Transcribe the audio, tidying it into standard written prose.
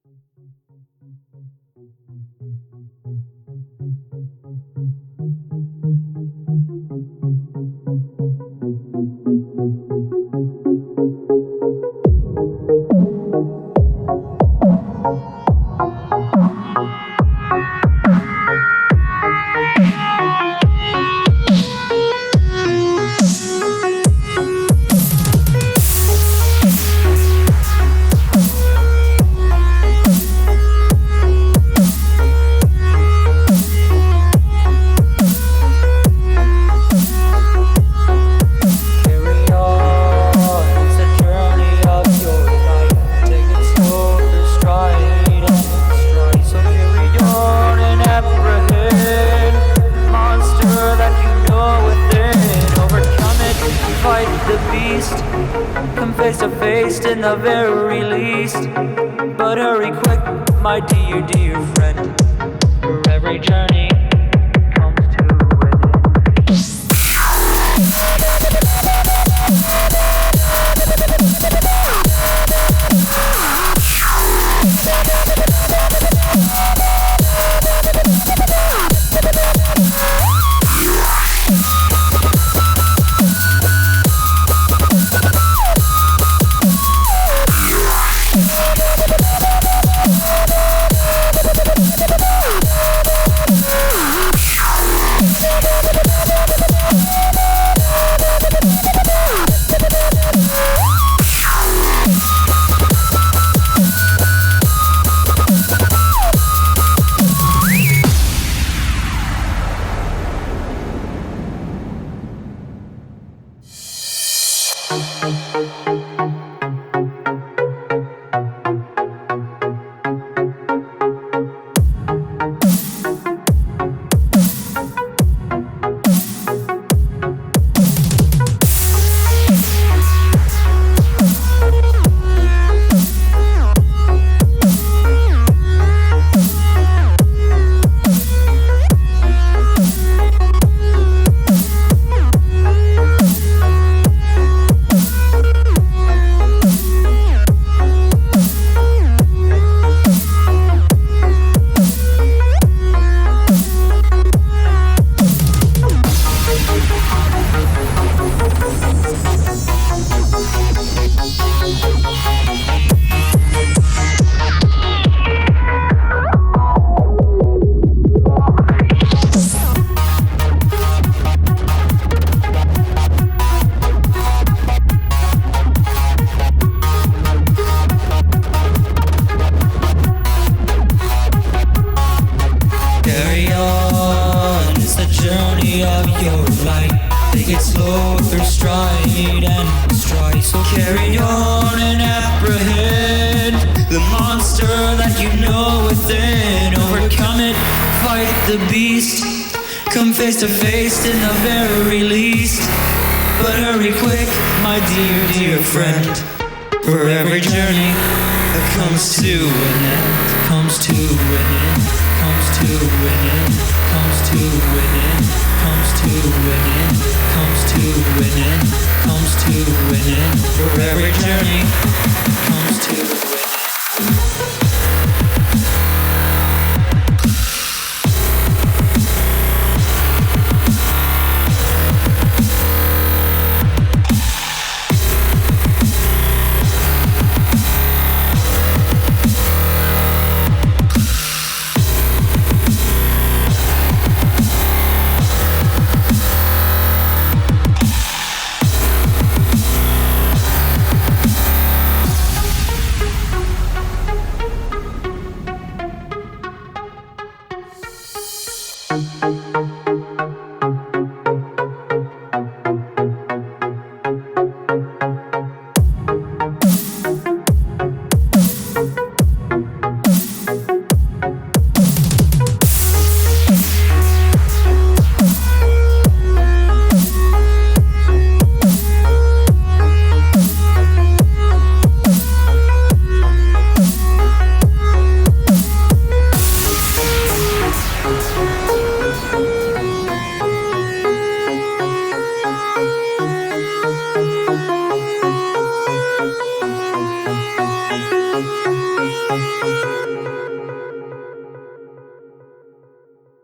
In the very least, but hurry quick, my dear, dear friend, for every journey comes to an to face in the very least, but hurry quick, my dear, dear friend, for every journey that comes to an end, comes to an end, comes to an end, comes to an end, comes to an end, comes to an end, comes to an end, for every journey comes to